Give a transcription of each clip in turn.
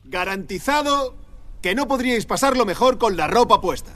Garantizado que no podríais pasarlo mejor con la ropa puesta.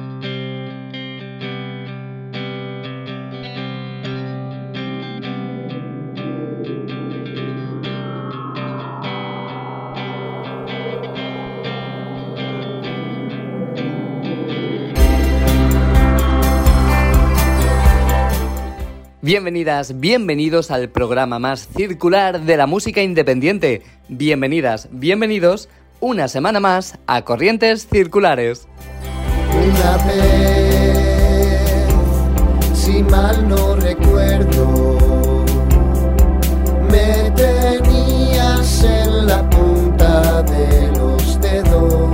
Bienvenidas, bienvenidos al programa más circular de la música independiente. Bienvenidas, bienvenidos una semana más a Corrientes Circulares. Una vez, si mal no recuerdo, me tenías en la punta de los dedos.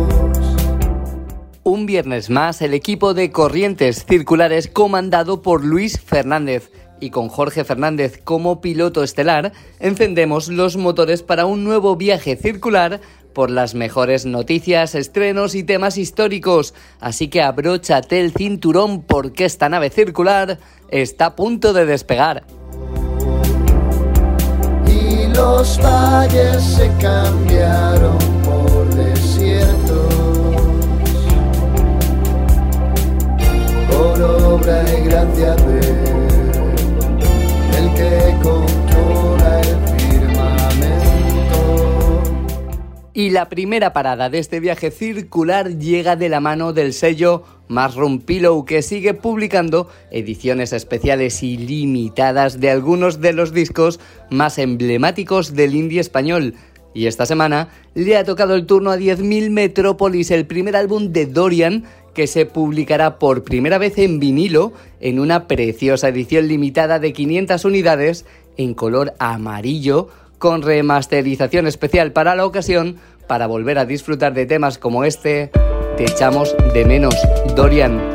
Un viernes más, el equipo de Corrientes Circulares, comandado por Luis Fernández y con Jorge Fernández como piloto estelar, encendemos los motores para un nuevo viaje circular por las mejores noticias, estrenos y temas históricos. Así que abróchate el cinturón porque esta nave circular está a punto de despegar. Y los valles se cambiaron por desiertos, por obra y gracia de el que controla el firmamento. Y la primera parada de este viaje circular llega de la mano del sello Mushroom Pillow, que sigue publicando ediciones especiales y limitadas de algunos de los discos más emblemáticos del indie español. Y esta semana le ha tocado el turno a 10.000 Metrópolis, el primer álbum de Dorian, que se publicará por primera vez en vinilo en una preciosa edición limitada de 500 unidades en color amarillo, con remasterización especial para la ocasión, para volver a disfrutar de temas como este. Te echamos de menos, Dorian.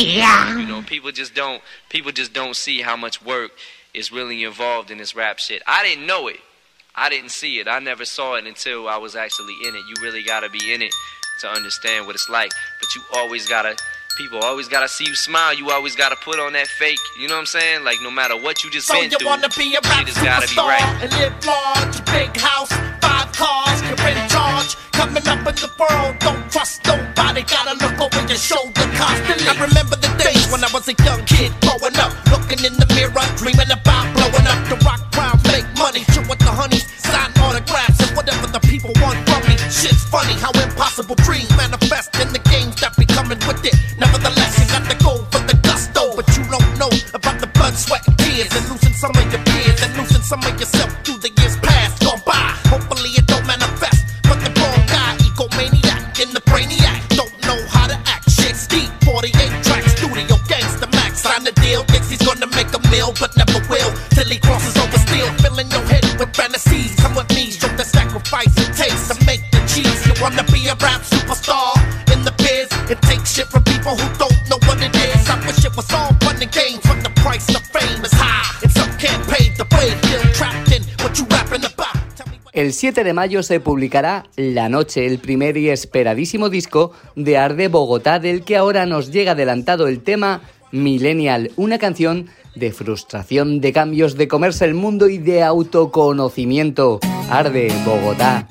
You know, people just don't see how much work is really involved in this rap shit. I didn't know it. I didn't see it. I never saw it until I was actually in it. You really gotta be in it to understand what it's like. But people always gotta see you smile. You always gotta put on that fake, you know what I'm saying? Like, no matter what you just been through, wanna be a rap shit has gotta be right. And live large, big house, 5 cars, you're in charge. Coming up in the world, don't trust nobody. Gotta look over your shoulder constantly. I remember the days when I was a young kid growing up, looking in the mirror, dreaming about blowing up. The rock crowd, make money, chill with the honeys, sign autographs and whatever the people want from me. Shit's funny how impossible dreams manifest in the games that be coming with it. Nevertheless, you got to go for the gusto, but you don't know about the blood, sweat, and tears, and losing some of your peers, and losing some of yourself through the years past gone by. Hopefully it don't manifest, but the wrong guy, egomaniac in the brainiac, don't know how to act. Shit's deep, 48 tracks, studio gangsta max, sign the deal. Thinks he's gonna make a meal, but never will, till he crosses over steel, filling your head with fantasies. Come with me, show the sacrifice it takes to make the cheese. You wanna be a rap superstar in the biz? It takes shit from people who don't know what it is. I wish it was all fun and games, but the price of fame is high, and some can't pay the way. Feel trapped in what you rapping about. El 7 de mayo se publicará La Noche, el primer y esperadísimo disco de Arde Bogotá, del que ahora nos llega adelantado el tema Millennial, una canción de frustración, de cambios, de comerse el mundo y de autoconocimiento. Arde Bogotá.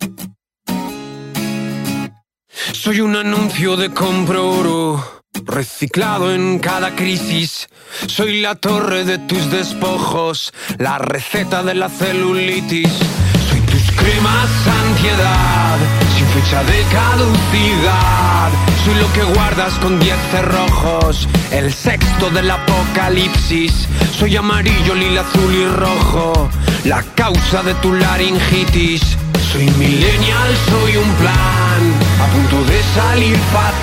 Soy un anuncio de compro oro, reciclado en cada crisis. Soy la torre de tus despojos, la receta de la celulitis. Soy tus cremas ansiedad, sin fecha de caducidad. Soy lo que guardas con 10 cerrojos, el sexto del apocalipsis. Soy amarillo, lila, azul y rojo, la causa de tu laringitis. Soy millennial, soy un plan, a punto de salir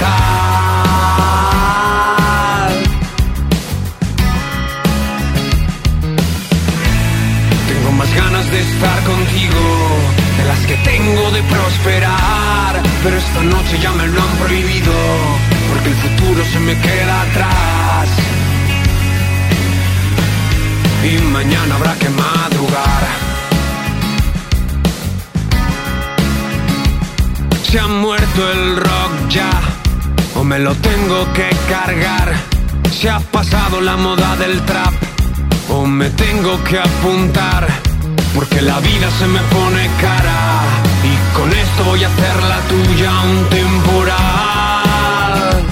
fatal. Tengo más ganas de estar contigo, de las que tengo de prosperar. Pero esta noche ya me lo han prohibido, porque el futuro se me queda atrás. Y mañana habrá que madrugar. ¿Se ha muerto el rock ya? ¿O me lo tengo que cargar? ¿Se ha pasado la moda del trap? ¿O me tengo que apuntar? Porque la vida se me pone cara, y con esto voy a hacer la tuya un temporal.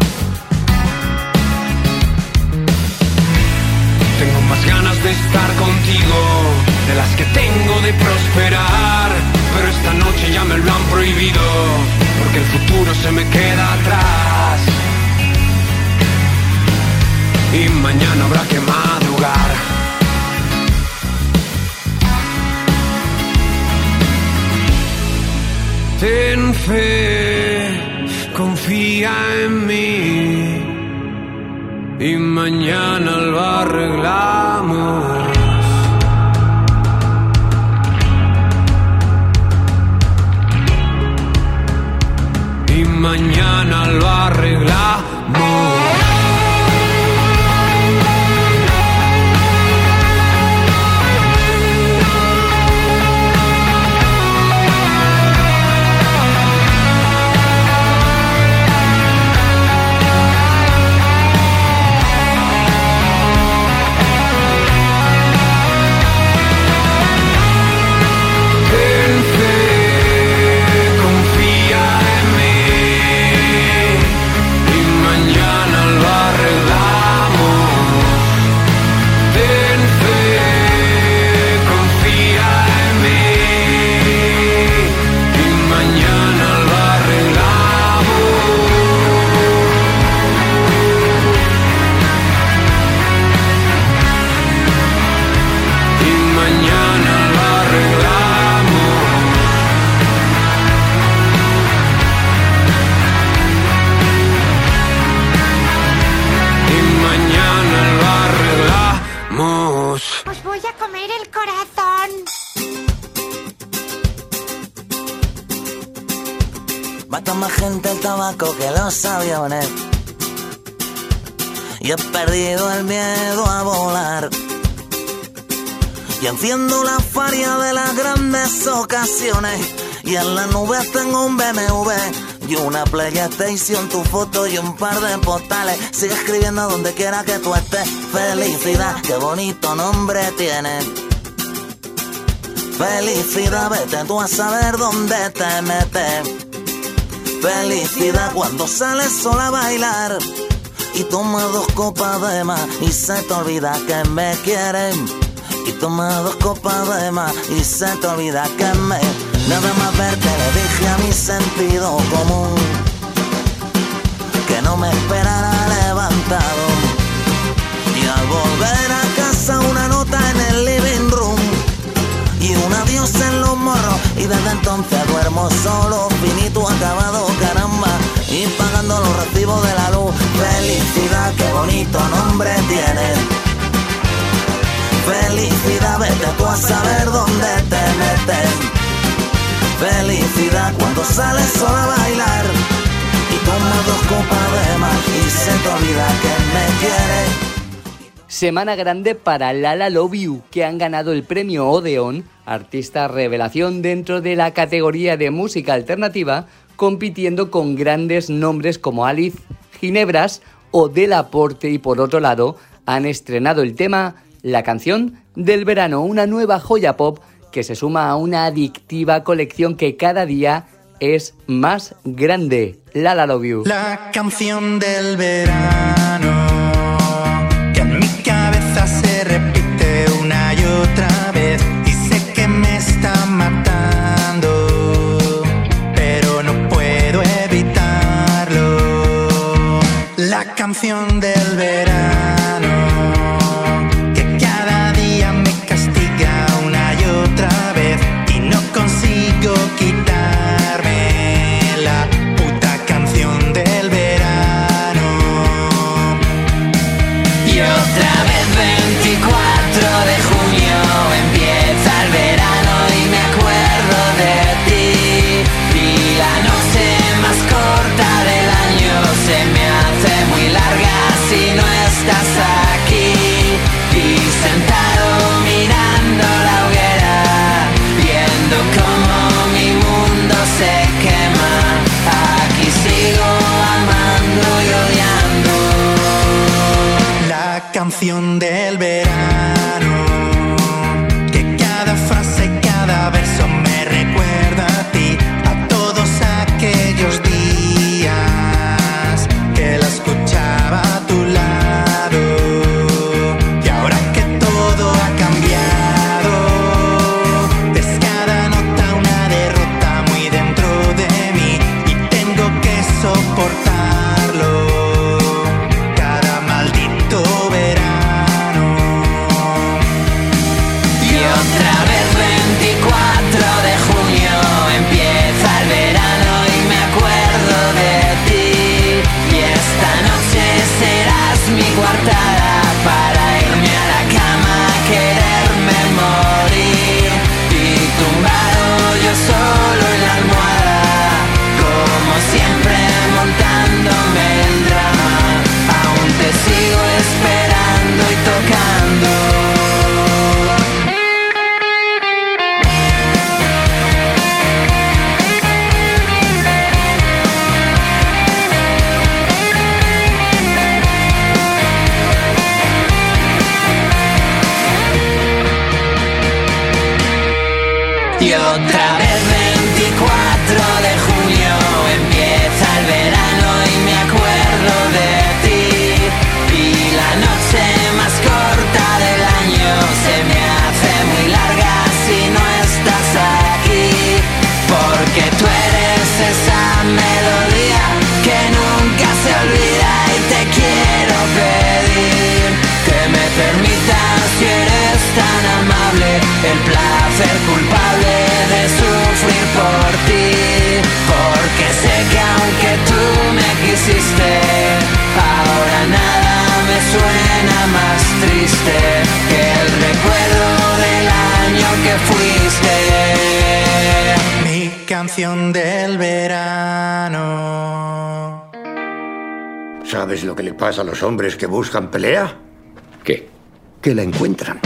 Tengo más ganas de estar contigo, de las que tengo de prosperar. Pero esta noche ya me lo han prohibido, porque el futuro se me queda atrás. Y mañana habrá que madrugar. Ten fe, confía en mí, y mañana lo arreglamos. Y mañana lo arreglamos. Os voy a comer el corazón. Mata más gente el tabaco que los aviones. y he perdido el miedo a volar. Y enciendo la faria de las grandes ocasiones y en la nube tengo un BMW y una PlayStation, tu foto y un par de postales. Sigue escribiendo donde quiera que tú estés. Felicidad, qué bonito nombre tiene. Felicidad, vete tú a saber dónde te metes. Felicidad cuando sales sola a bailar y toma 2 copas de más y se te olvida que me quieren. Y toma 2 copas de más y se te olvida que me... Nada más verte le dije a mi sentido común que no me esperara levantado. Y al volver a casa una nota en el living room y un adiós en los morros. Y desde entonces duermo solo, finito, acabado, caramba, y pagando los recibos de la luz. Felicidad, qué bonito nombre tiene. Felicidad, vete tú a saber dónde te metes. Felicidad cuando sales sola a bailar y tomas 2 copas de más y se te olvida que me quieres. Semana grande para Lala Love You, que han ganado el premio Odeón, artista revelación dentro de la categoría de música alternativa, compitiendo con grandes nombres como Alice, Ginebras o Del Aporte, y por otro lado han estrenado el tema La canción del verano, una nueva joya pop que se suma a una adictiva colección que cada día es más grande. Lala Love You. La canción del verano que en mi cabeza se repite una y otra vez y sé que me está matando, pero no puedo evitarlo. La canción del verano que cada día me castiga una y otra vez y no consigo quitarme la puta canción del verano. Y otra vez 24 de junio empieza el verano y me acuerdo de ti. Y la noche más corta del año se me hace muy larga si no estás aquí. Y sentado mirando la hoguera, viendo cómo mi mundo se quema, aquí sigo amando y odiando. La canción del verano, que cada frase, cada verso me recuerda a ti, a todos aquellos días que la escuchaba a tu lado. Y ahora que todo ha cambiado, es cada nota una derrota muy dentro de mí y tengo que soportarlo cada maldito verano. Y otra vez 24 de junio empieza el verano y me acuerdo de ti. Y esta noche serás mi coartada para irme a la cama, quererme morir. Y tumbado yo solo en la almohada, como siempre montándome el drama. Aún te sigo esperando y tocando. Y otra vez 24 de junio empieza el verano y me acuerdo de ti. Y la noche más corta del año se me hace muy larga si no estás aquí. Porque tú eres esa melodía que nunca se olvida y te quiero pedir que me permitas, si eres tan amable, el placer culpable de su ¿Sabes lo que le pasa a los hombres que buscan pelea? ¿Qué? Que la encuentran.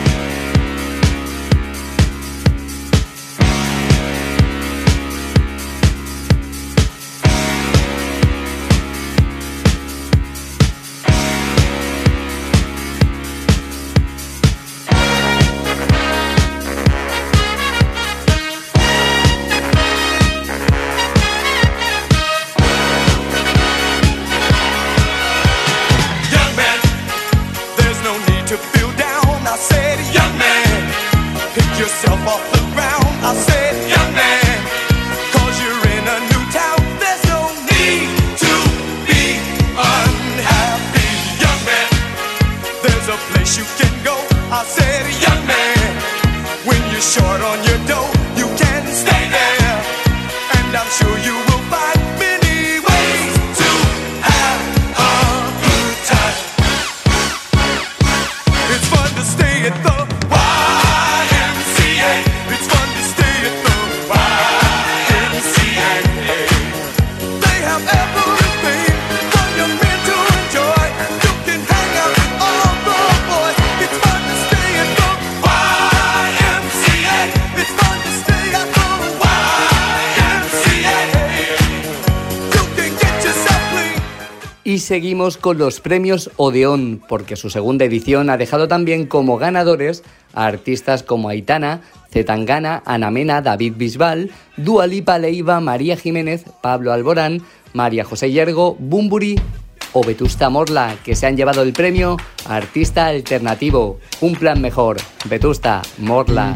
Y seguimos con los premios Odeón, porque su segunda edición ha dejado también como ganadores a artistas como Aitana, Zetangana, Ana Mena, David Bisbal, Dua Lipa, Leiva, María Jiménez, Pablo Alborán, María José Yergo, Bumburi o Vetusta Morla, que se han llevado el premio a Artista Alternativo. Un plan mejor. Vetusta Morla.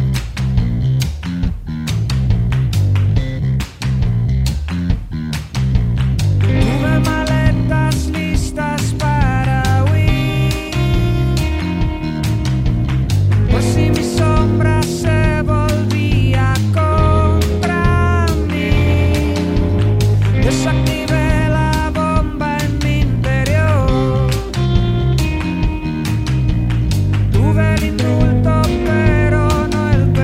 Tuve el indulto, pero no el perdón.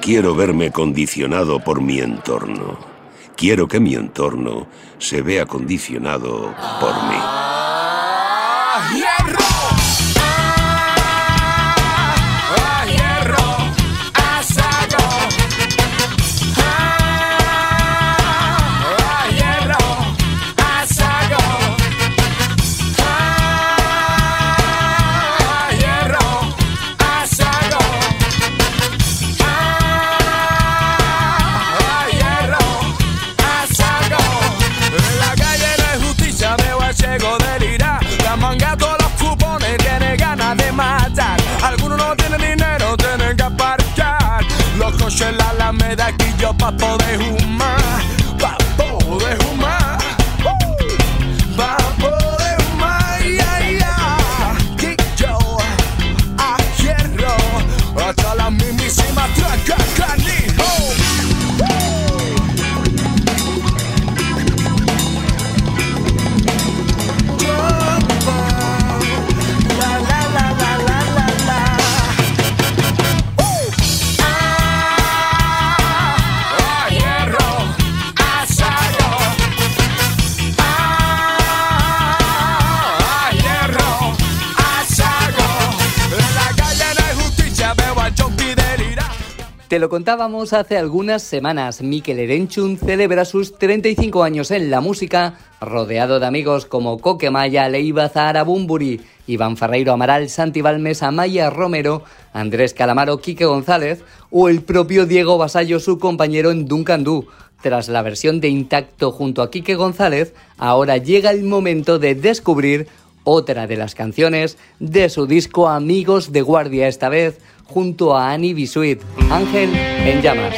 quiero verme condicionado por mi entorno. Quiero que mi entorno se vea condicionado por mí. En la Alameda aquí yo pa' poder fumar, pa' poder fumar, pa' poder fumar, aquí yo a hierro, hasta la mismísima traca, canijo. Te lo contábamos hace algunas semanas, Mikel Erenchun celebra sus 35 años en la música, rodeado de amigos como Coque Maya, Leiva Zahara Bumburi, Iván Ferreiro Amaral, Santi Balmes, Amaya Romero, Andrés Calamaro, Quique González o el propio Diego Basallo, su compañero en Duncan Du. Tras la versión de Intacto junto a Quique González, ahora llega el momento de descubrir otra de las canciones de su disco Amigos de Guardia, esta vez junto a Annie Bisuit, Ángel en Llamas.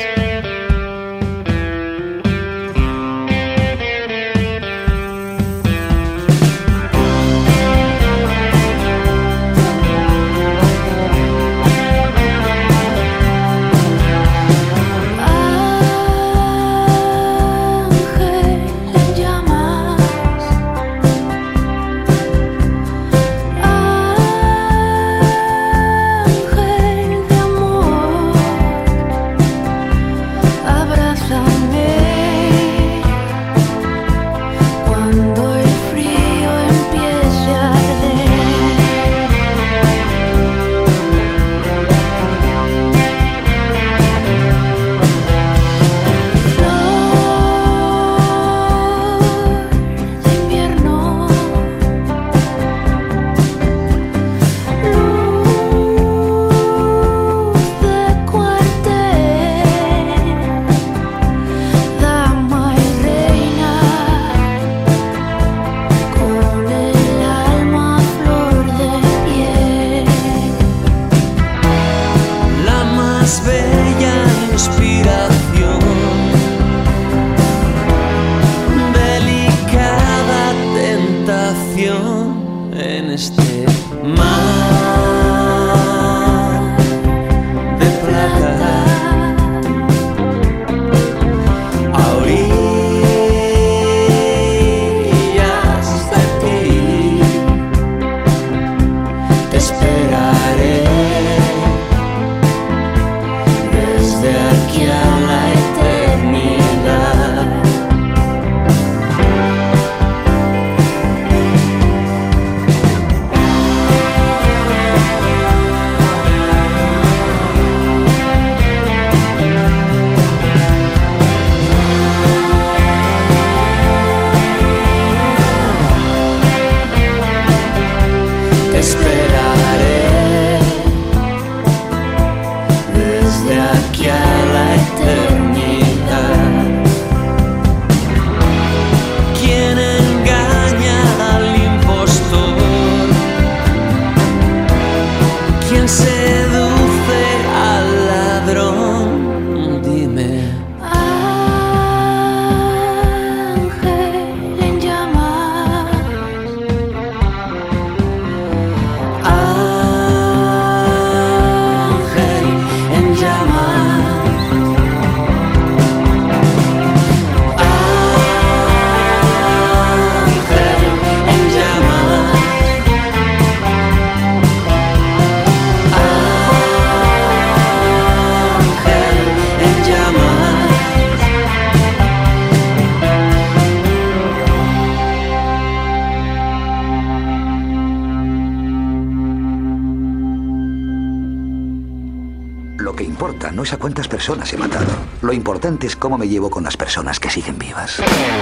importa, no es a cuántas personas he matado. Lo importante es cómo me llevo con las personas que siguen vivas.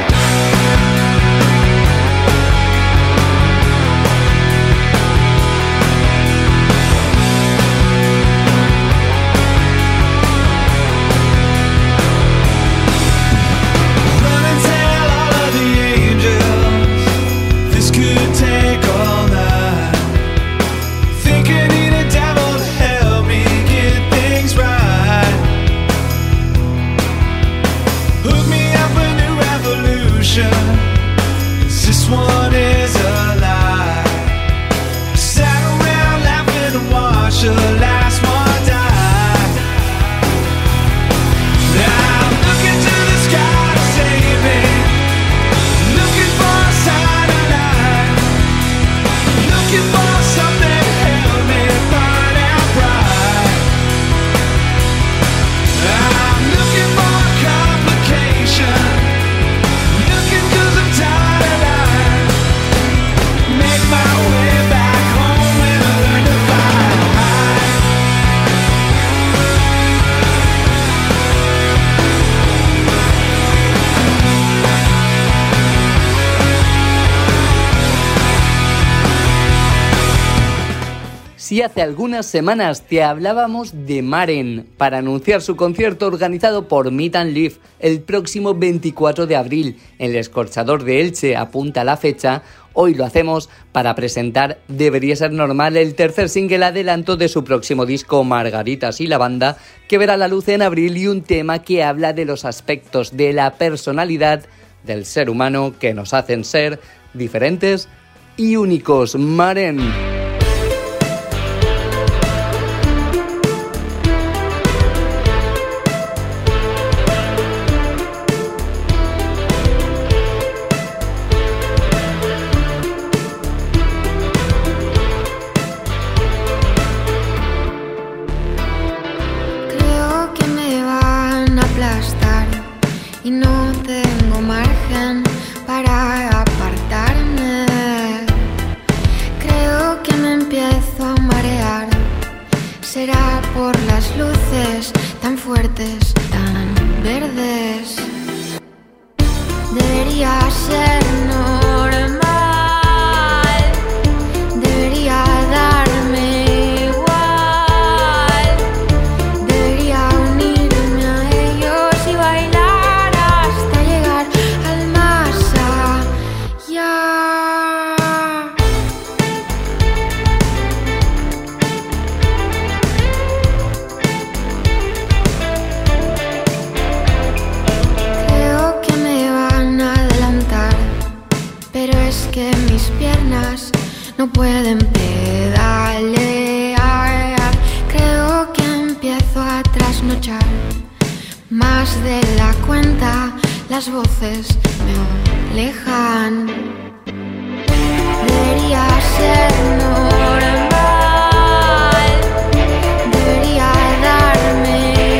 Si hace algunas semanas te hablábamos de Maren para anunciar su concierto organizado por Meat and Leaf el próximo 24 de abril en el Escorchador de Elche, apunta la fecha, hoy lo hacemos para presentar Debería ser normal, el tercer single adelanto de su próximo disco Margaritas y la banda, que verá la luz en abril, y un tema que habla de los aspectos de la personalidad del ser humano que nos hacen ser diferentes y únicos. Maren. Y no tengo margen para apartarme. Creo que me empiezo a marear. Será por las luces tan fuertes, tan verdes. Debería ser normal. Debería darme igual. Debería unirme a ellos y bailar hasta llegar al más allá. Creo que me van a adelantar, pero es que mis piernas no pueden pedalear. Creo que empiezo a trasnochar más de la cuenta. Las voces me alejan. Debería ser normal. Debería darme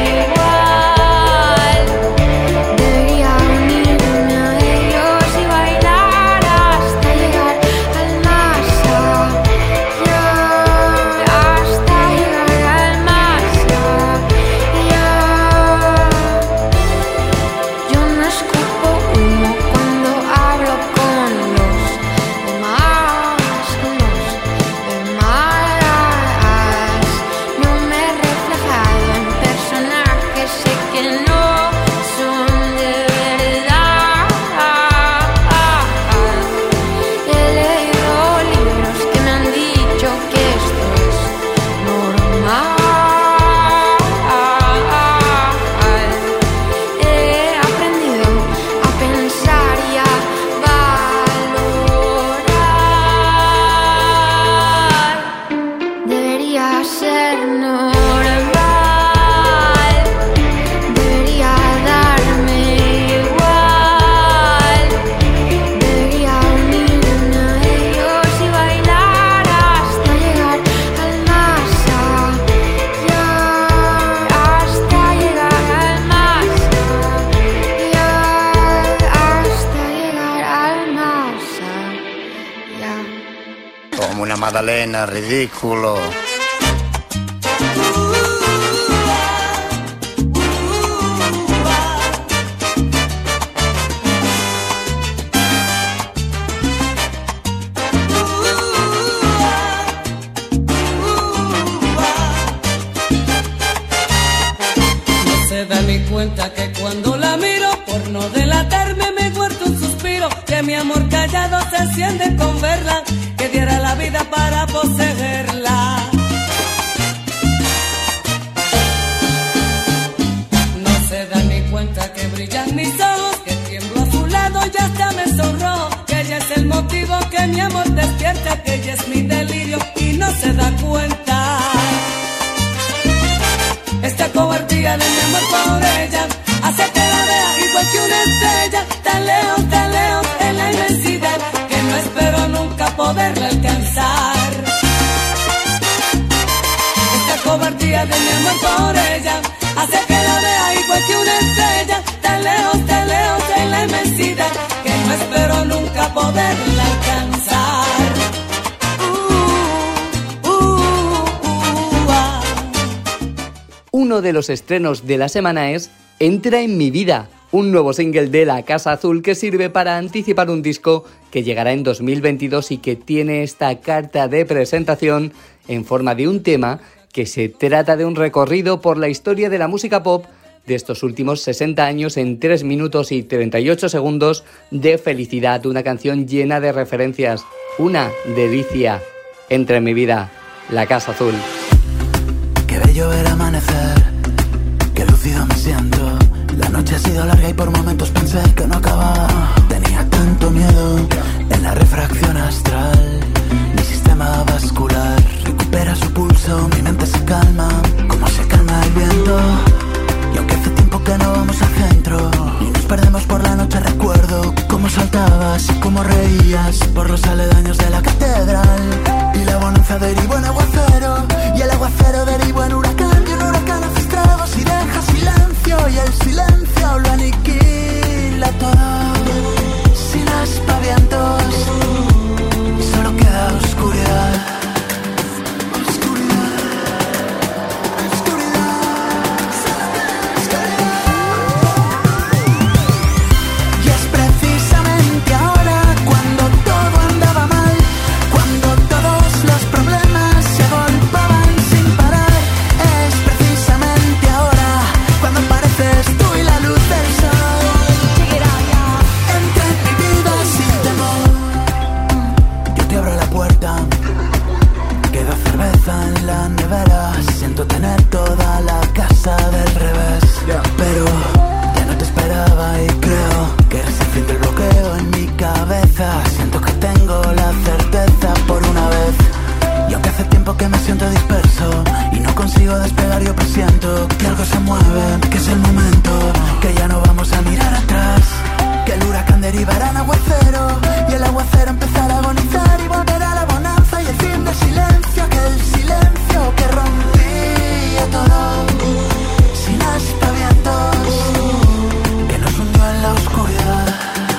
igual. Debería unirme a ellos y bailar hasta llegar al más allá. Hasta llegar al más allá. Yo no escupo humo cuando hablo con los demás, No me he reflejado en personajes, sé que no son de verdad. He leído libros que me han dicho que esto es normal. He aprendido a pensar y a valorar. Debería ser normal. Debería darme igual. Debería unirme a ellos y bailar hasta llegar al más allá. Hasta llegar al más allá. Hasta llegar al más allá. Como una Madalena, ridículo. cuenta que cuando la miro, por no delatarme me guardo un suspiro, que mi amor callado se enciende con verla, que diera la vida para poseerla. No se da ni cuenta que brillan mis ojos, que tiemblo a su lado y hasta me sonrojo, que ella es el motivo que mi amor despierta, que ella es mi delirio y no se da cuenta. Esta cobardía de mi amor por ella hace que la vea igual que una estrella, tan lejos en la inmensidad, que no espero nunca poderla alcanzar. Esta cobardía de mi amor por ella hace que la vea igual que una estrella, tan lejos en la inmensidad, que no espero nunca poderla alcanzar. Uno de los estrenos de la semana es Entra en mi vida, un nuevo single de La Casa Azul que sirve para anticipar un disco que llegará en 2022 y que tiene esta carta de presentación en forma de un tema que se trata de un recorrido por la historia de la música pop de estos últimos 60 años en 3 minutos y 38 segundos de felicidad, una canción llena de referencias, una delicia. Entra en mi vida, La Casa Azul. Qué bello ver amanecer, qué lúcido me siento. La noche ha sido larga y por momentos pensé que no acababa. Tenía tanto miedo en la refracción astral. Mi sistema vascular recupera su pulso, mi mente se calma, como se calma el viento. Y aunque hace tiempo que no vamos al centro y nos perdemos por la noche, recuerdo cómo saltabas y cómo reías por los aledaños de la catedral. Y la bonanza derivó en aguacero, y el aguacero derivó en huracán, y un huracán hace estragos y deja silencio, y el silencio lo aniquila todo, sin aspavientos, y solo queda oscuridad. Tener toda la casa del revés, pero ya no te esperaba y creo que eres el fin del bloqueo en mi cabeza. Siento que tengo la certeza por una vez, y aunque hace tiempo que me siento disperso y no consigo despegar, yo presiento que algo se mueve, que es el momento, que ya no vamos a mirar atrás, que el huracán derivará en aguacero, y el aguacero empezará a agonizar y volverá a la bonanza y el fin del silencio, aquel silencio que rompía todo, sin aspavientos, que nos hundió en la oscuridad.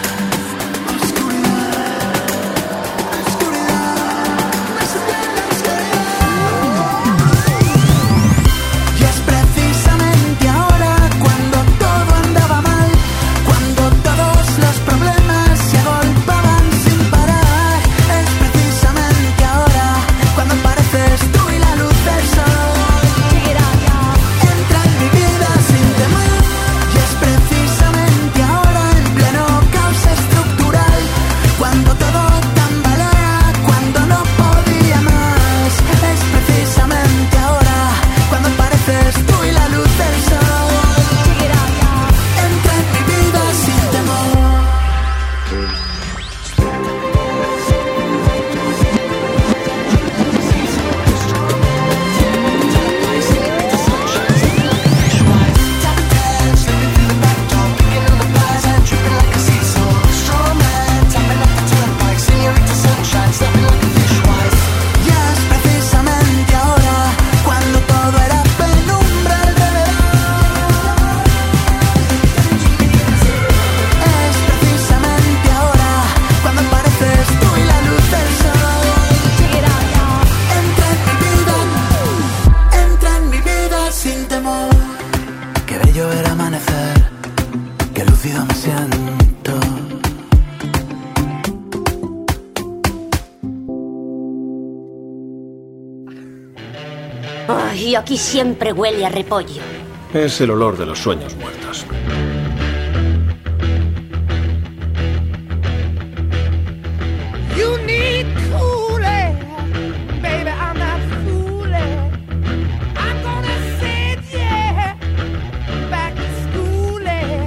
Y es precisamente ahora, cuando todo andaba mal, cuando todos los problemas se agolpaban sin parar, es precisamente ahora, cuando apareces tú y la luz del sol. Ay, aquí siempre huele a repollo. Es el olor de los sueños muertos. You need cool air, baby, I'm not fooling. I'm gonna send you back to school,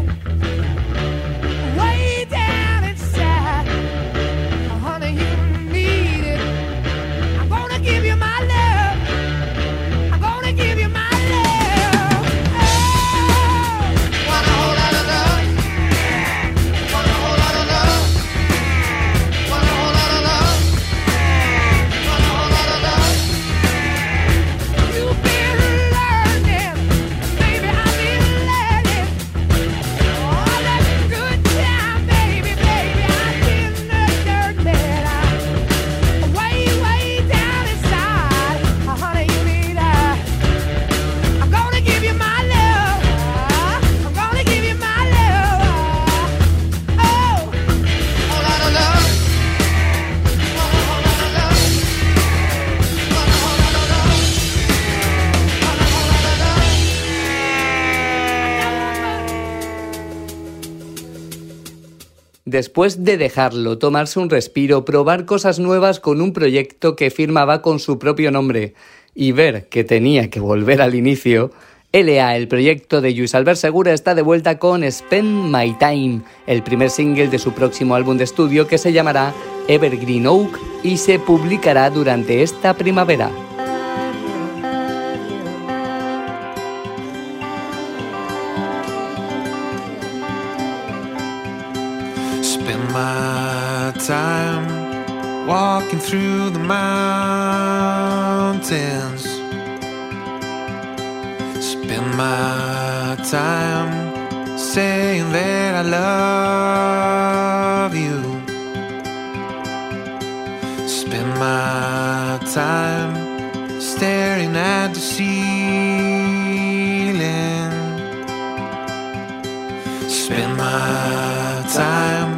way down inside. Honey, you need it. I'm gonna give you my love. I'm gonna give you my love. Oh, want a whole lot of love. Want a whole lot of love. Want a whole lot of love. Want a whole lot of love. You've been learning, baby, I've been learning. All that good time, baby, I've been learning. Way down inside, honey, you need I'm gonna give you my love. I'm gonna give you my love. Oh, whole lot of love. Want a whole lot of love. Want a whole lot of love. Want a whole lot of love. Después de dejarlo, tomarse un respiro, probar cosas nuevas con un proyecto que firmaba con su propio nombre y ver que tenía que volver al inicio, L.A., el proyecto de Lluís Albert Segura, está de vuelta con Spend My Time, el primer single de su próximo álbum de estudio que se llamará Evergreen Oak y se publicará durante esta primavera. Spend my time walking through the mountains. Spend my time saying that I love you. Spend my time staring at the ceiling. Spend my time.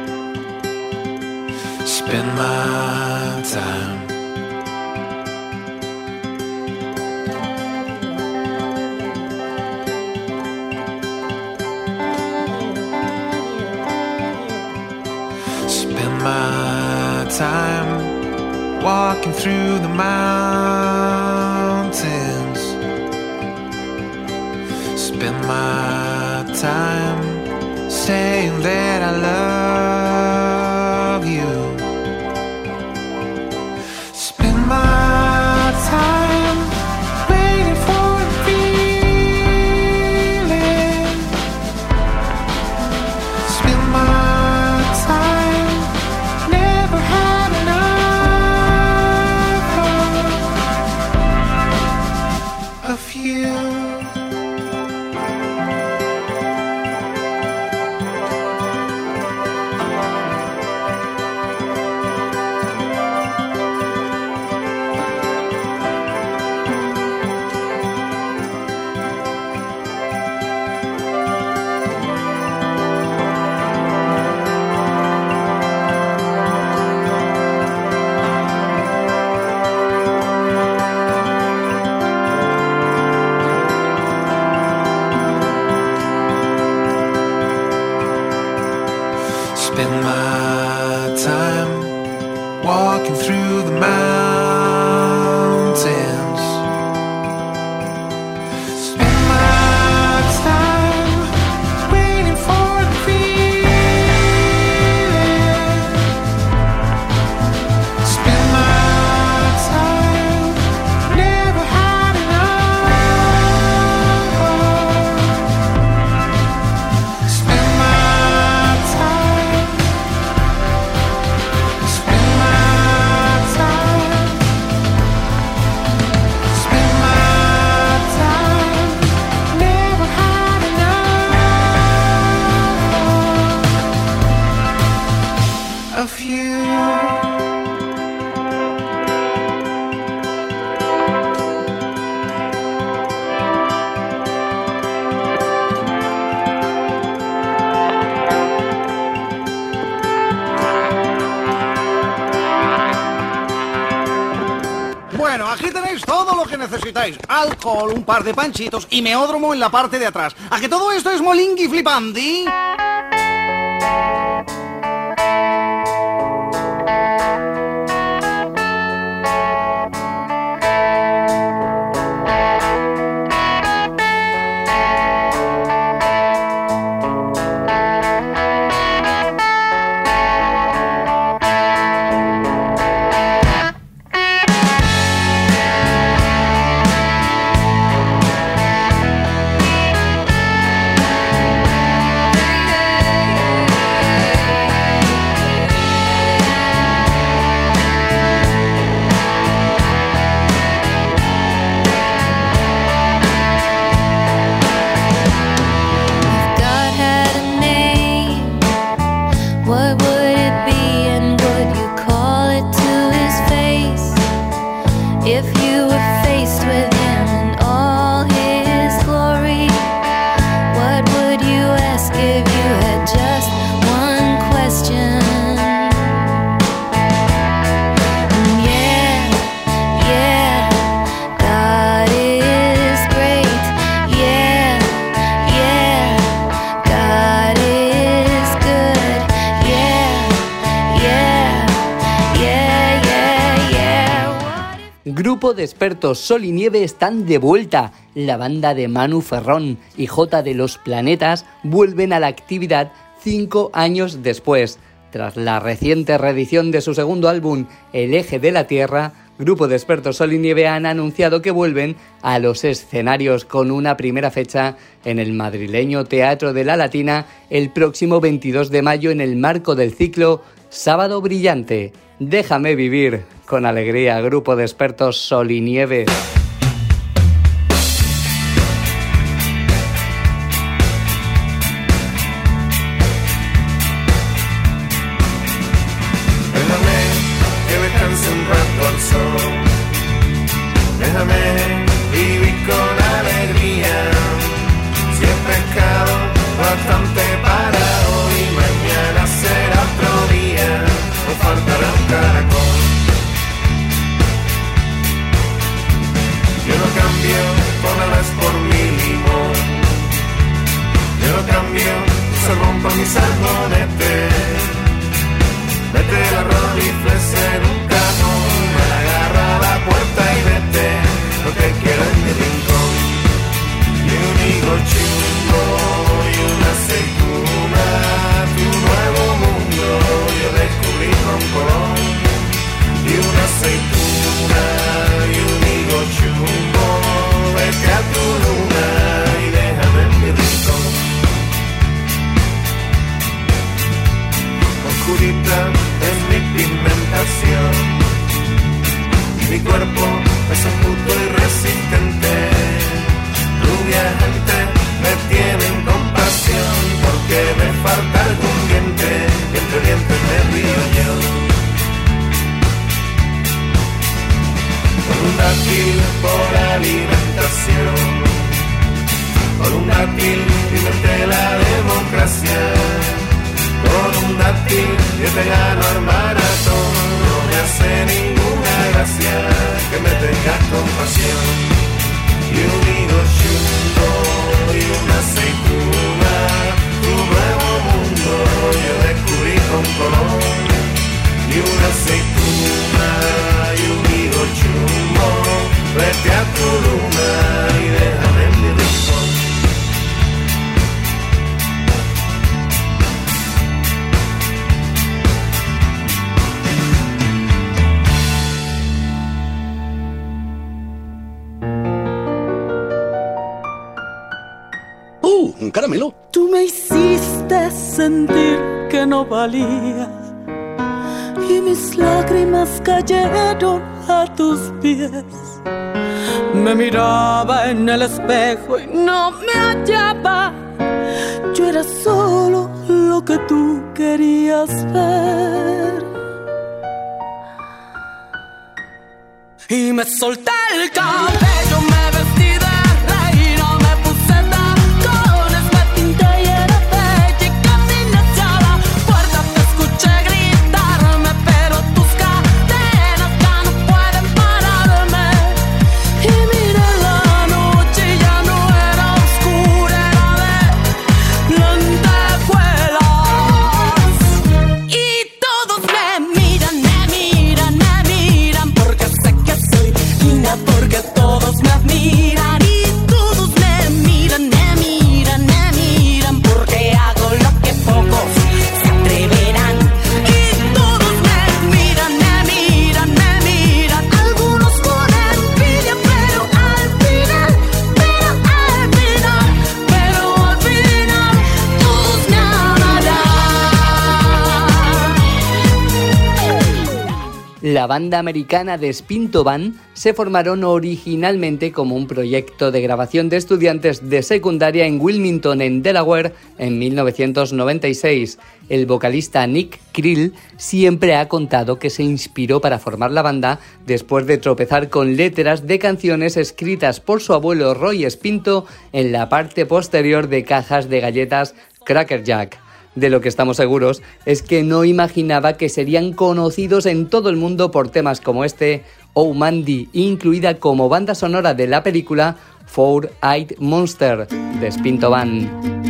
Spend my time. Spend my time walking through the mountains. Spend my time saying that I love you. Spend my time waiting for the feeling. Spend my time never had enough of you. Spend my time walking through the mountains. Spend my time waiting for the feeling. Spend my time never had enough. Spend my time. Spend my time. Spend my time. Never had enough of you. Bueno, aquí tenéis todo lo que necesitáis. Alcohol, un par de panchitos y meódromo en la parte de atrás. ¿A que todo esto es molingui flipandi? Grupo de expertos Sol y Nieve están de vuelta. La banda de Manu Ferrón y J de los Planetas vuelven a la actividad 5 años después. Tras la reciente reedición de su segundo álbum, El Eje de la Tierra, Grupo de expertos Sol y Nieve han anunciado que vuelven a los escenarios con una primera fecha en el madrileño Teatro de la Latina el próximo 22 de mayo en el marco del ciclo Sábado Brillante. Déjame vivir con alegría, Grupo de expertos Sol y Nieve. Déjame que descanse un rato al sol. Déjame vivir con alegría. Si he pescado bastante para hoy, mañana será otro día. No faltará un caracol. Yo no cambio toneladas por mi limón. Yo no cambio salmón por mi salmonete. Mete el arroz y fles en un cajón. Me agarra a la puerta y vete lo que quiera en mi rincón. Y un higo chungo y una aceituna, tu nuevo mundo yo descubrí con Colón. Y una aceituna y un higo chungo, vete a tu luna y déjame en mi rincón. Oscurita es mi pigmentación, mi cuerpo es enjuto y resistente. Rubia gente me tienen compasión porque me falta algún diente y entre dientes me río yo. Con un dátil por alimentación, con un dátil inventé la democracia. Con un dátil yo te gano al maratón. No me hace ninguna gracia que me tengas compasión. Y un higo chungo y una aceituna, tu nuevo mundo yo descubrí con Colón. Y una aceituna y un higo chungo, vete a tu luna y déjame en mi rincón. Un caramelo. Tú me hiciste sentir que no valía y mis lágrimas cayeron a tus pies. Me miraba en el espejo y no me hallaba. Yo era solo lo que tú querías ver. Y me solté el cabello, me vestí de reina, me puse tacones, me pinté y era bella y caminé hacia la puerta. Te escuché gritarme, pero tus cadenas ya no pueden pararme. La banda americana de Spinto Band se formaron originalmente como un proyecto de grabación de estudiantes de secundaria en Wilmington, en Delaware, en 1996. El vocalista Nick Krill siempre ha contado que se inspiró para formar la banda después de tropezar con letras de canciones escritas por su abuelo Roy Spinto en la parte posterior de cajas de galletas Cracker Jack. De lo que estamos seguros es que no imaginaba que serían conocidos en todo el mundo por temas como este, Oh Mandy, incluida como banda sonora de la película Four-Eyed Monster de Spinto Band.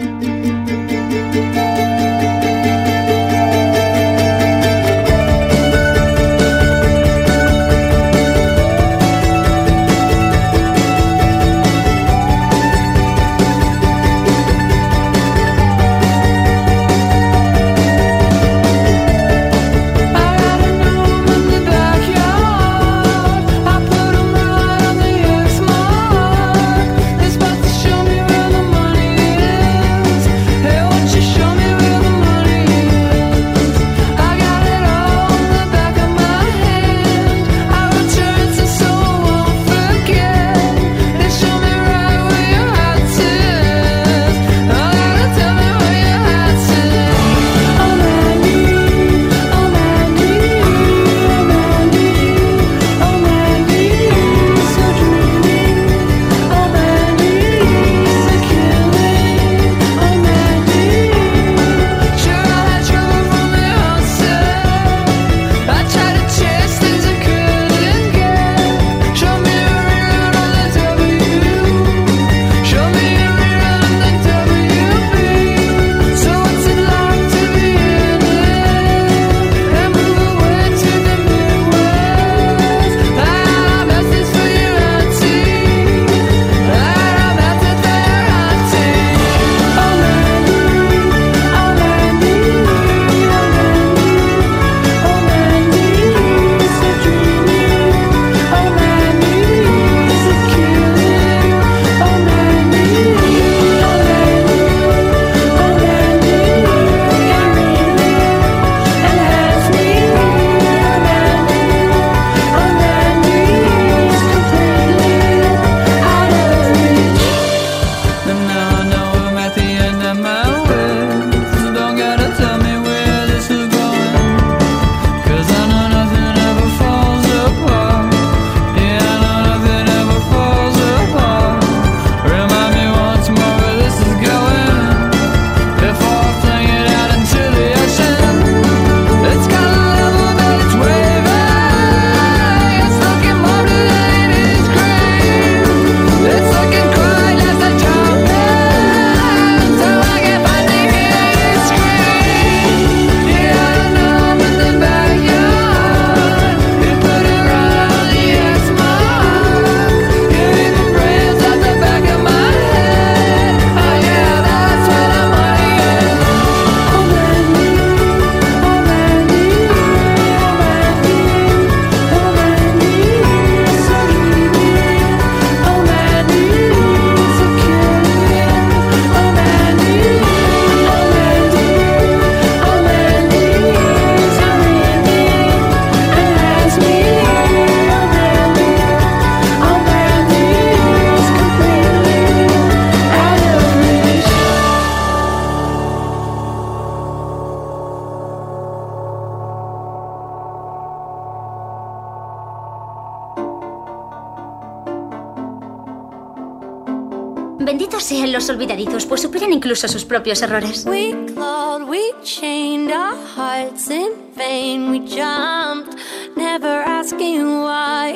Benditos sean los olvidadizos, pues superan incluso sus propios errores. We clawed, we chained our hearts in vain. We jumped, never asking why.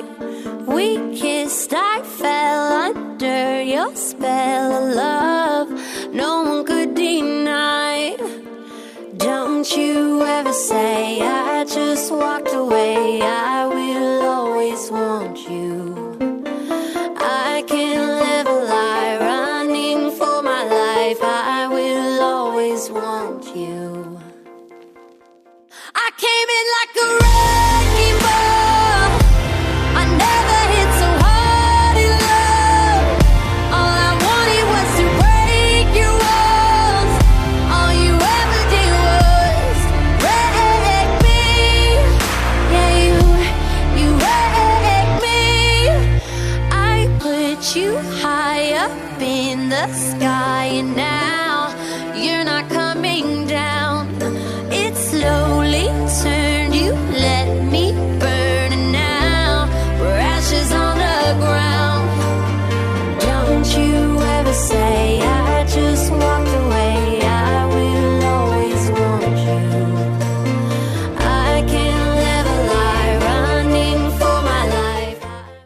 We kissed, I fell under your spell of love. No one could deny. Don't you ever say I just walked away. I will always want you. I can't live a lie running for my life. I will always want you. I came in like a wrecking ball. I never hit so hard in love. All I wanted was to break your walls. All you ever did was wreck me. Yeah, you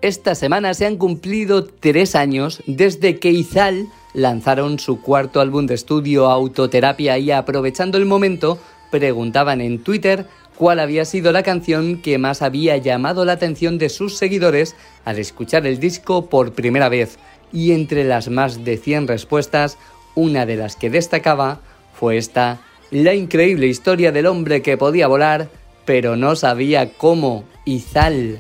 esta semana se han cumplido 3 años desde que Izal lanzaron su cuarto álbum de estudio Autoterapia y, aprovechando el momento, preguntaban en Twitter cuál había sido la canción que más había llamado la atención de sus seguidores al escuchar el disco por primera vez. Y entre las más de 100 respuestas, una de las que destacaba fue esta: la increíble historia del hombre que podía volar, pero no sabía cómo. Izal.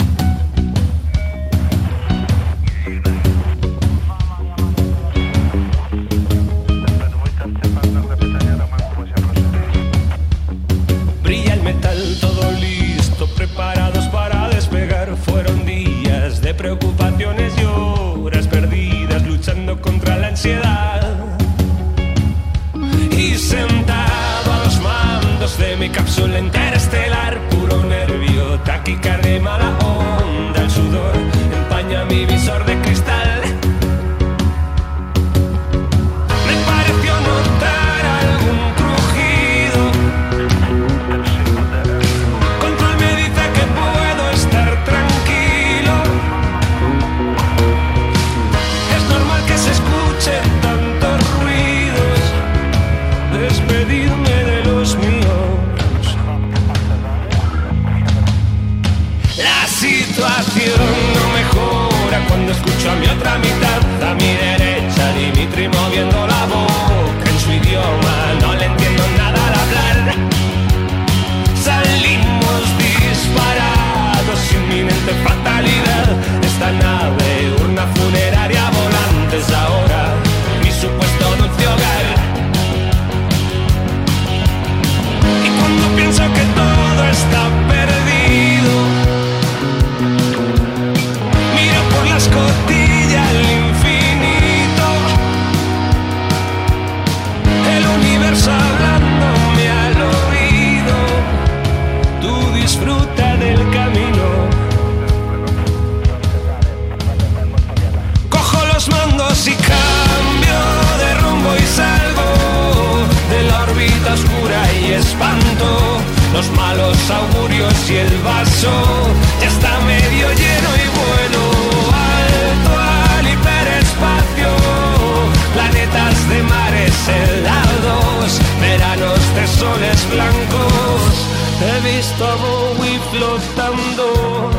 Brilla el metal, todo listo, preparados para despegar. Fueron días de preocupaciones y horas perdidas, luchando contra la ansiedad. Y sentado a los mandos de mi cápsula interestelar, puro nervio, taquicardia y mala onda, el sudor empaña mi visor de cristal. Me pareció notar algún crujido. Control me dice que puedo estar tranquilo. Es normal que se escuchen tantos ruidos. Despedirme de los míos. La situación no mejora cuando escucho a mi otra mitad, a mi derecha, Dimitri moviendo la boca en su idioma. No le entiendo nada al hablar. Salimos disparados, inminente fatalidad. Esta nave, urna funeraria, volantes ahora, mi supuesto dulce hogar. Y cuando pienso que todo está perdido, miro por la escotilla al infinito, el universo hablándome al oído. Tú disfruta del camino. Cojo los mandos y cambio de rumbo y salgo de la órbita oscura y espanto los malos augurios y el vaso ya está medio lleno y vuelo alto al hiperespacio. Planetas de mares helados, veranos de soles blancos. He visto a Bowie flotando.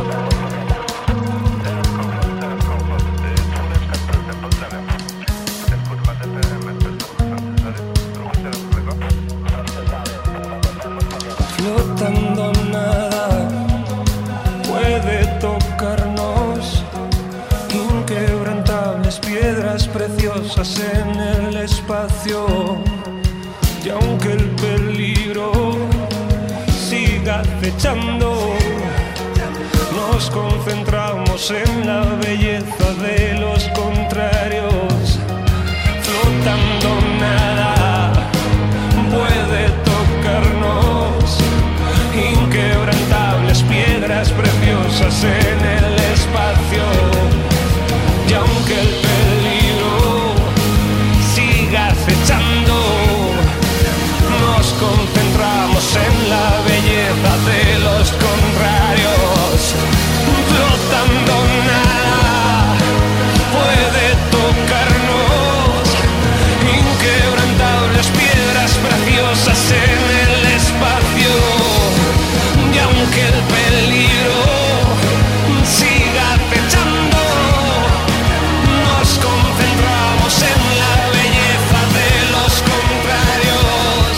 Flotando, nada puede tocarnos. Inquebrantables piedras preciosas en el espacio. Y aunque el peligro siga acechando, nos concentramos en la belleza de los contrarios. Flotando, nada puede tocarnos. Inquebrantables piedras preciosas en el espacio. Y aunque el peligro siga acechando, nos concentramos en la belleza de los contrarios. Flotando, nada puede tocarnos. Inquebrantables piedras preciosas en el espacio. Y aunque el peligro siga acechando, nos concentramos en la belleza de los contrarios.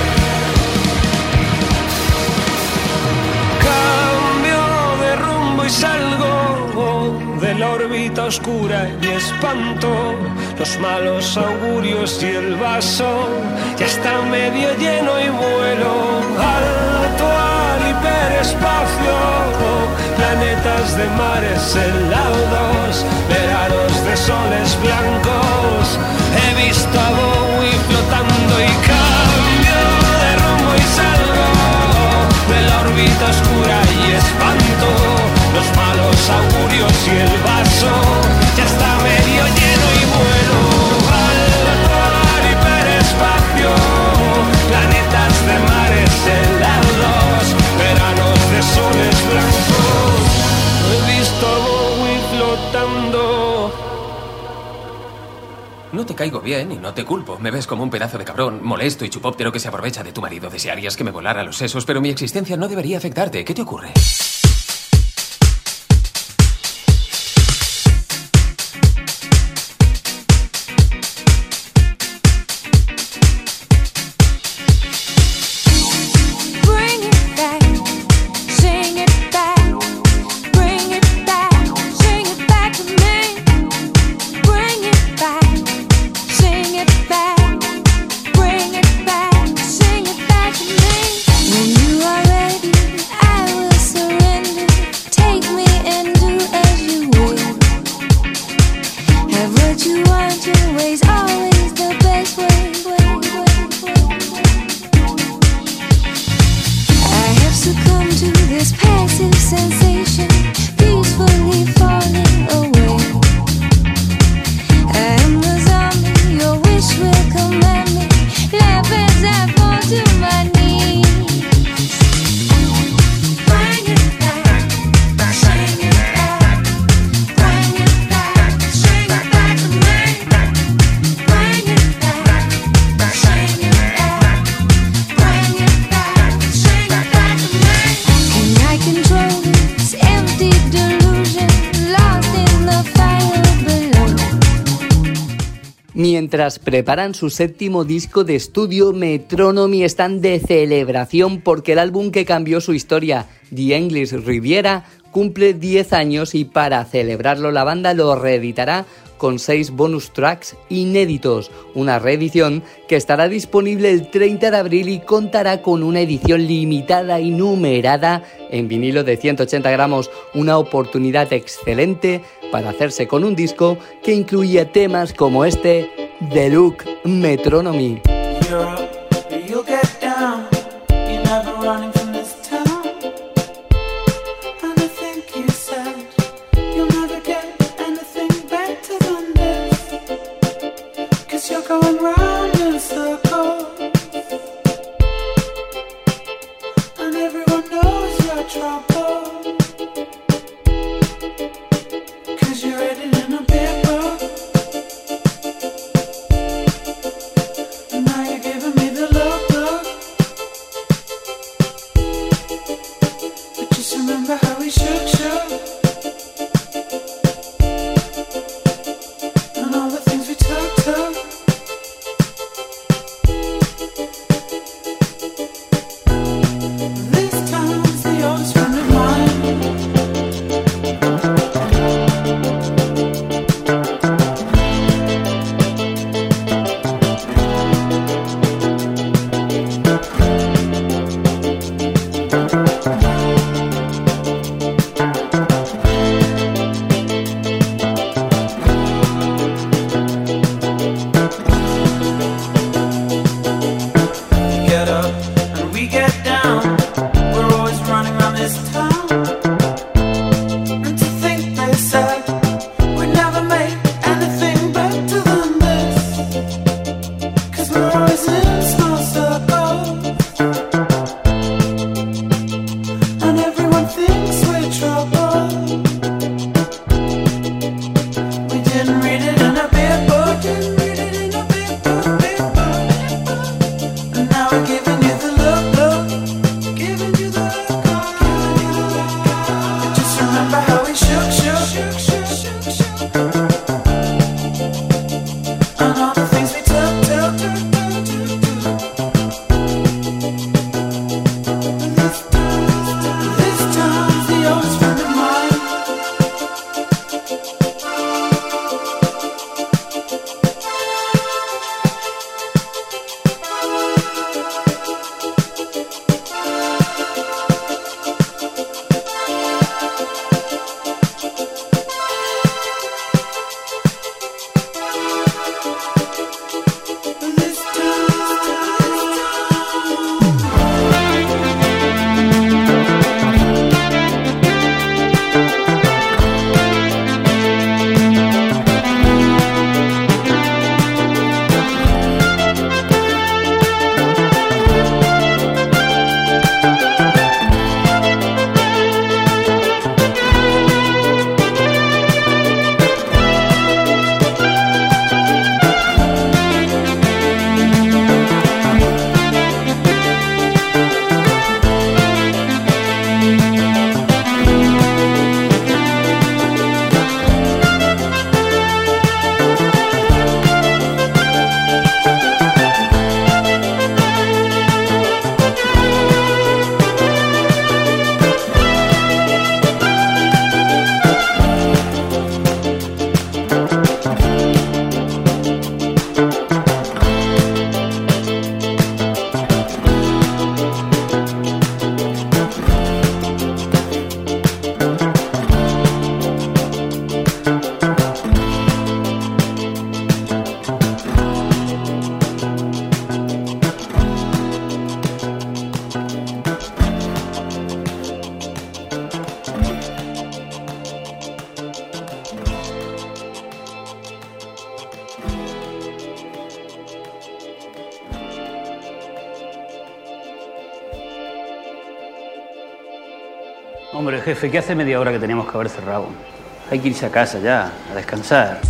Cambio de rumbo y salgo de la órbita oscura y espanto los malos augurios y el vaso ya está medio lleno y vuelo alto al hiperespacio. Planetas de mares helados, veranos de soles blancos. He visto a Bowie flotando y cambio de rumbo y salgo de la órbita oscura y espanto los malos augurios y el vaso ya está medio lleno y vuelo alto al hiperespacio. Planetas de mares helados, veranos de soles blancos. He visto a Bowie flotando no te caigo bien y no te culpo. Me ves como un pedazo de cabrón, molesto y chupóptero que se aprovecha de tu marido. Desearías que me volara los sesos, pero mi existencia no debería afectarte. ¿Qué te ocurre? Mientras preparan su séptimo disco de estudio, Metronomy están de celebración porque el álbum que cambió su historia, The English Riviera, cumple 10 años y para celebrarlo la banda lo reeditará con 6 bonus tracks inéditos, una reedición que estará disponible el 30 de abril y contará con una edición limitada y numerada en vinilo de 180 gramos, una oportunidad excelente para hacerse con un disco que incluía temas como este, The Look Metronomy. This time's the oldest friend of mine. Hombre, jefe, ¿qué hace media hora que teníamos que haber cerrado? Hay que irse a casa ya, a descansar.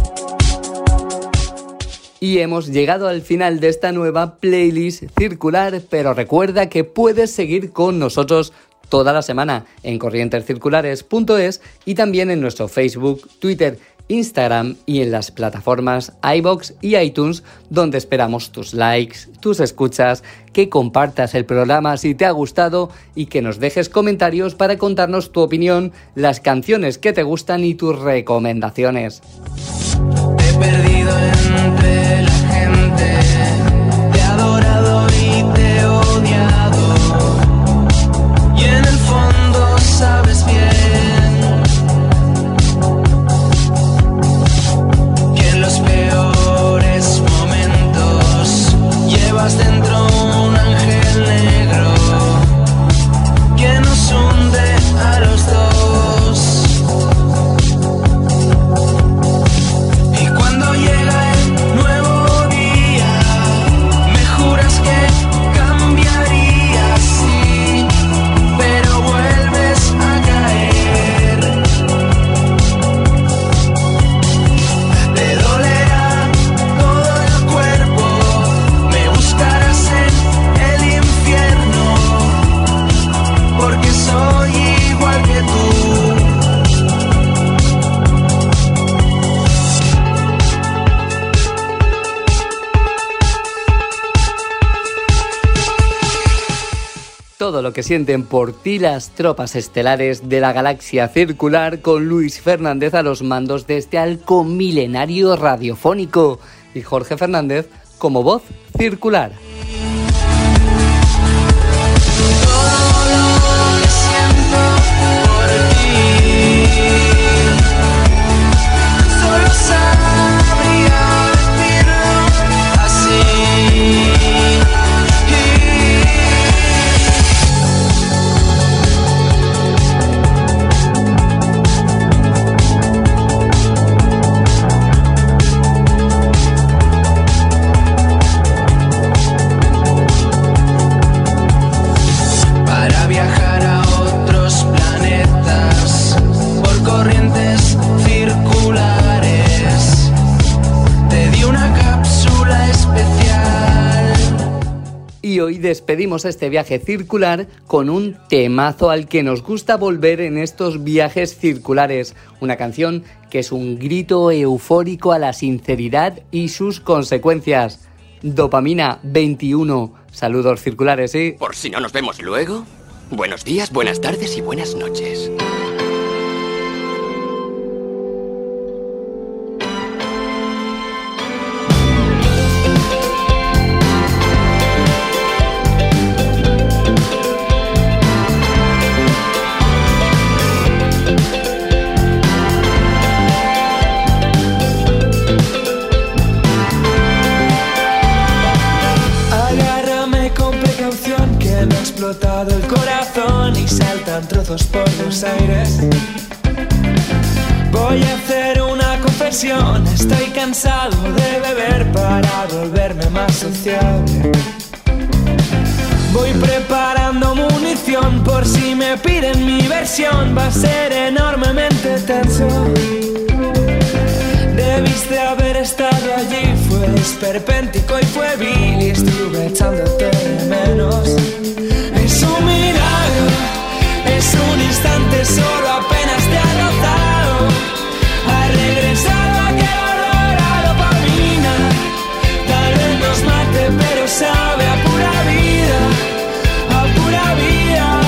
Y hemos llegado al final de esta nueva playlist circular, pero recuerda que puedes seguir con nosotros toda la semana en corrientescirculares.es y también en nuestro Facebook, Twitter, Instagram y en las plataformas iVoox y iTunes, donde esperamos tus likes, tus escuchas, que compartas el programa si te ha gustado y que nos dejes comentarios para contarnos tu opinión, las canciones que te gustan y tus recomendaciones. He perdido entre la gente, te he adorado y te he odiado, y en el fondo sabes bien que en los peores momentos llevas dentro un ángel negro que nos hunde a los dos. Llega el nuevo día, me juras que cambiarías, sí, pero vuelves a caer. Te dolerá todo el cuerpo, me buscarás en el infierno, porque soy igual que tú. Todo lo que sienten por ti las tropas estelares de la galaxia circular, con Luis Fernández a los mandos de este halcón milenario radiofónico y Jorge Fernández como voz circular. Y hoy despedimos este viaje circular con un temazo al que nos gusta volver en estos viajes circulares. Una canción que es un grito eufórico a la sinceridad y sus consecuencias. Dopamina 21. Saludos circulares, ¿sí? Por si no nos vemos luego, buenos días, buenas tardes y buenas noches. El corazón y saltan trozos por los aires. Voy a hacer una confesión, estoy cansado de beber para volverme más sociable. Voy preparando munición por si me piden mi versión, va a ser enormemente tenso. Debiste haber estado allí, fue esperpéntico y fue vil y estuve echándote de menos. Es un milagro, es un instante, solo apenas te ha rozado. Ha regresado aquel olor a dopamina. Tal vez nos mate, pero sabe a pura vida, a pura vida.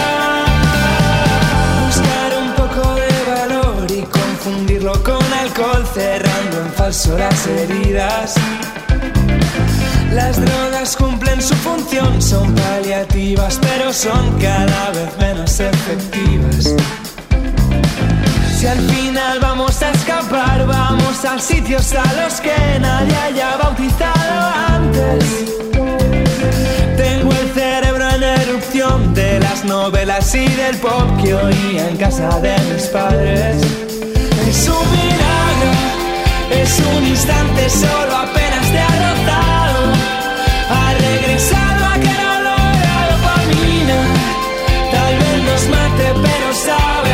Buscar un poco de valor y confundirlo con alcohol, cerrando en falso las heridas. Las drogas cumplen su función, son paliativas, pero son cada vez menos efectivas. Si al final vamos a escapar, vamos a sitios a los que nadie haya bautizado antes. Tengo el cerebro en erupción de las novelas y del pop que oía en casa de mis padres. Es un milagro, es un instante, solo apenas te ha rozado. Ha regresado aquel olor a dopamina. Tal vez nos mate, pero sabe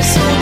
So